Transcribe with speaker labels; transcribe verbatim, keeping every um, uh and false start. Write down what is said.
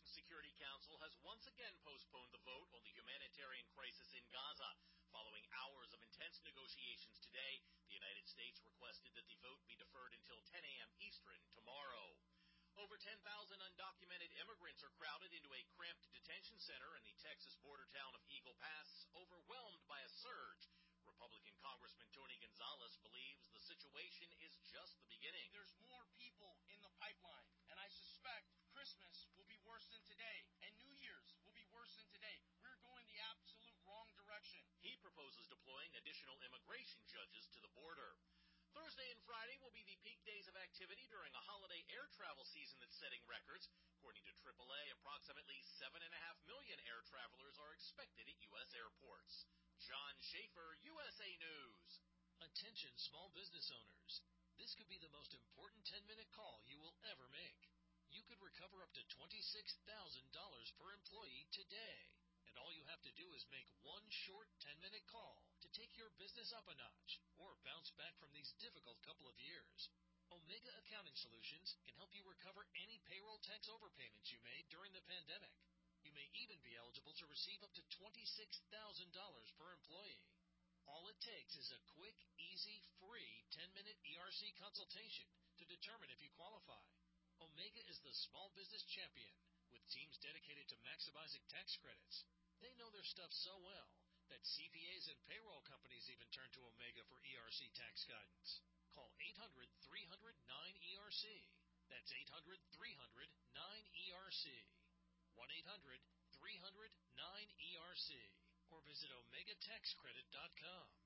Speaker 1: Nations Security Council has once again postponed the vote on the humanitarian crisis in Gaza. Following hours of intense negotiations today, the United States requested that the vote be deferred until ten a.m. Eastern tomorrow. Over ten thousand undocumented immigrants are crowded into a cramped detention center in the Texas border town of Eagle Pass, overwhelmed by a surge. Republican Congressman Tony Gonzalez believes the situation is just the beginning.
Speaker 2: There's more people in the pipeline, and I suspect Christmas will be worse than today, and New Year's will be worse than today. We're going the absolute wrong direction.
Speaker 1: He proposes deploying additional immigration judges to the border. Thursday and Friday will be the peak days of activity during a holiday air travel season that's setting records. According to triple A, approximately seven point five million air travelers are expected at U S airports. John Schaefer, U S A News.
Speaker 3: Attention small business owners. This could be the most important ten-minute call you will ever make. You could recover up to twenty-six thousand dollars per employee today. And all you have to do is make one short ten-minute call to take your business up a notch or bounce back from these difficult couple of years. Omega Accounting Solutions can help you recover any payroll tax overpayments you made during the pandemic. You may even be eligible to receive up to twenty-six thousand dollars per employee. All it takes is a quick, easy, free ten-minute E R C consultation to determine if you qualify. Omega is the small business champion with teams dedicated to maximizing tax credits. They know their stuff so well that C P As and payroll companies even turn to Omega for E R C tax guidance. Call eight hundred, three hundred, nine E R C. That's eight hundred, three hundred, nine E R C. one eight hundred, three hundred, nine E R C or visit omega tax credit dot com.